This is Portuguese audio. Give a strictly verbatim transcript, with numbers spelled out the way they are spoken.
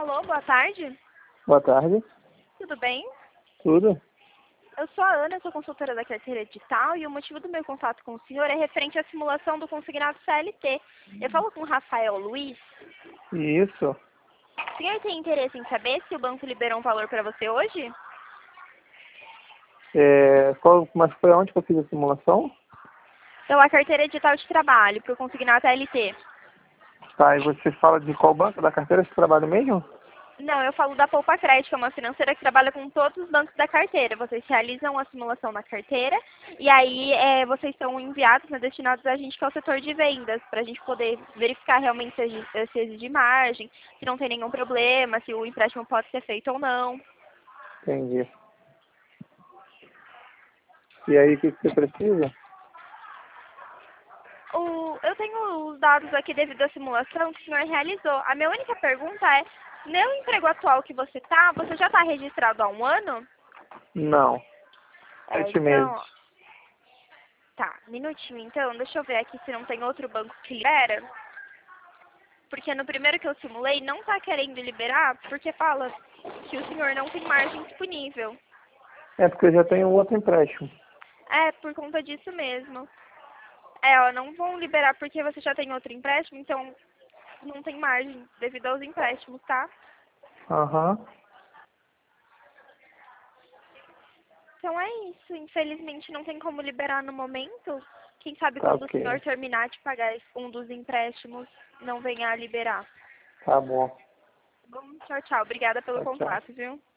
Alô, boa tarde. Boa tarde. Tudo bem? Tudo? Eu sou a Ana, sou consultora da carteira digital e o motivo do meu contato com o senhor é referente à simulação do consignado C L T. Eu falo com o Rafael Luiz. Isso. O senhor tem interesse em saber se o banco liberou um valor para você hoje? É, qual, mas foi onde que eu fiz a simulação? Pela carteira digital de trabalho, para o consignado C L T. Tá, e você fala de qual banco? Da carteira de trabalho mesmo? Não, eu falo da Poupa Crédito, que é uma financeira que trabalha com todos os bancos da carteira. Vocês realizam a simulação na carteira e aí é, vocês são enviados, né, destinados a gente que é o setor de vendas, para a gente poder verificar realmente se existe, se existe margem, se não tem nenhum problema, se o empréstimo pode ser feito ou não. Entendi. E aí, o que, que você precisa? O, eu tenho os dados aqui devido à simulação que o senhor realizou. A minha única pergunta é, no emprego atual que você está, você já está registrado há um ano? Não. É, Sete meses. então, tá, minutinho então, deixa eu ver aqui se não tem outro banco que libera. Porque no primeiro que eu simulei não tá querendo liberar, porque fala que o senhor não tem margem disponível. É porque eu já tenho outro empréstimo. É, por conta disso mesmo. É, ó, não vão liberar porque você já tem outro empréstimo, então não tem margem devido aos empréstimos, tá? Aham. Então é isso, infelizmente não tem como liberar no momento. Quem sabe Tá quando o ok. senhor terminar de pagar um dos empréstimos, não venha a liberar. Tá bom. Bom, tchau, tchau. Obrigada pelo Tchau, tchau. contato, viu?